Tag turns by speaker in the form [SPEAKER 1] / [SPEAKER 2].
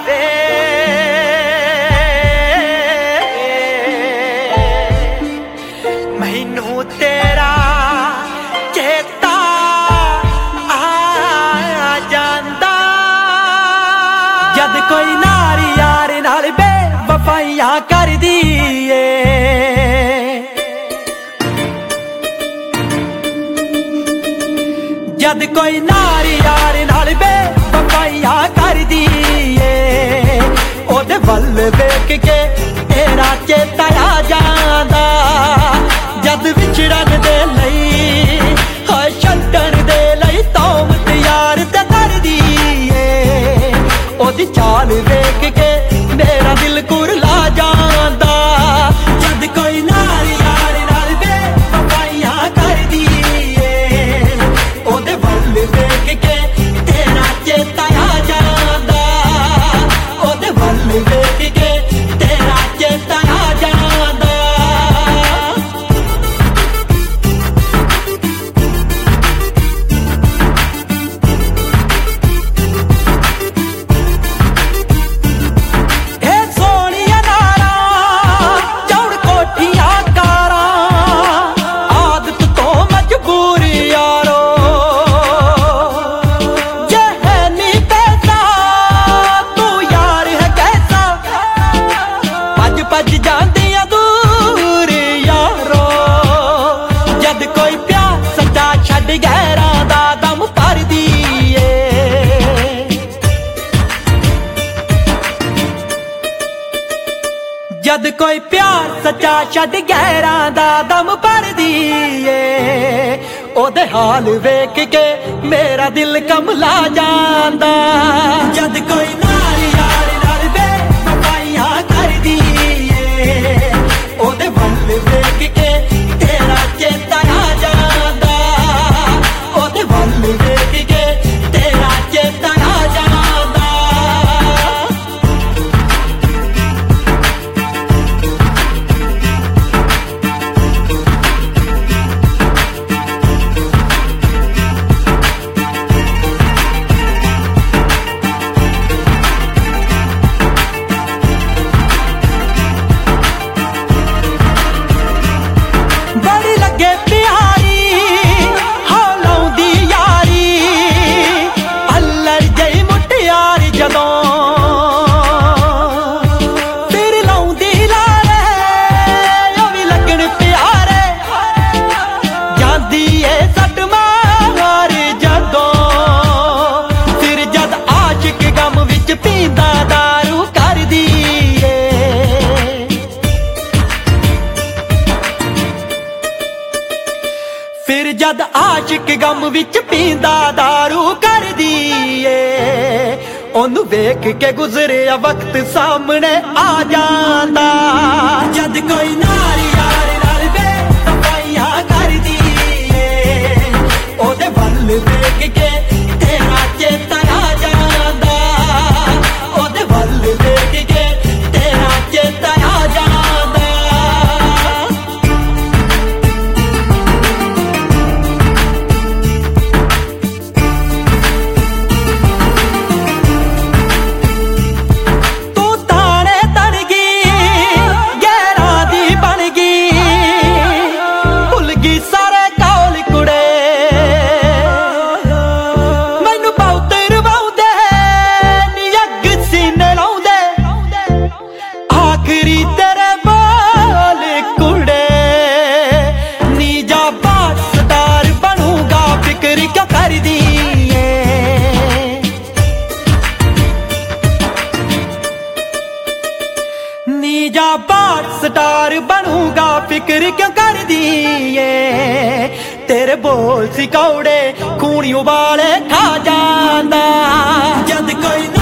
[SPEAKER 1] ਵੇ ਮੈਨੂੰ ਤੇਰਾ ਚੇਤਾ ਆ ਜਾਂਦਾ ਜਦ ਕੋਈ ਨਾਰੀ ਯਾਰ ਨਾਲ ਬੇਵਫਾਈਆਂ ਕਰਦੀ ਏ जद कोई नारी यार नाल बेवफाइयां करदी ए ओदे वल वेख के तेरा चेता आ जांदा जद विछड़न दे लई हाय छड्डण दे लई तौमत यार ते करदी ए ओदी चाल वेख के मेरा दिल कुरला जांदा जद कोई नारी यार नाल बेवफाइयां करदी देख के तेरा चेता आ जांदा ओदे वल देख के तेरा चेता आ जांदा ए सोनिया नारा चौड़ कोठियां कारा आदत तो मजबूर यारो भज जाते दूर यारो जद कोई प्यार सच्चा छड़ गहरा दा दम भर दिए जद कोई प्यार सच्चा छड़ गहरा दा दम भर दिए ओदे हाल वेख के मेरा दिल कमला जांदा जद कोई नारी यार नाल बेवफाइयां करदी ओदे वल वेख के तेरा चेता आ जांदा ओदे वल वेख के तेरा चेता आ जांदा बड़ी लगे प्यारी हौलाउंदी यारी अल्लड़ जई मुटियारी जदों फिर लाउंदी लारे ओ भी लगन प्यारे जांदी ए सट मार जदों फिर जद आशिक गम विच पींदा दारू करदी फिर जद आशिक गम विच पींदा दारू करदी ए ओनू वेख के गुजरिया वक्त सामने आ जांदा जद कोई नारी यार नाल बेवफाइयां करदी ए ओदे वल वेख के तेरा चेता आ जांदा ओदे वल वेख के तेरा चेता आ जांदा स्टार बनूंगा फिक्र क्यों कर दिए तेरे बोल सिकौड़े खूनी उबाले खा जांदा जद कोई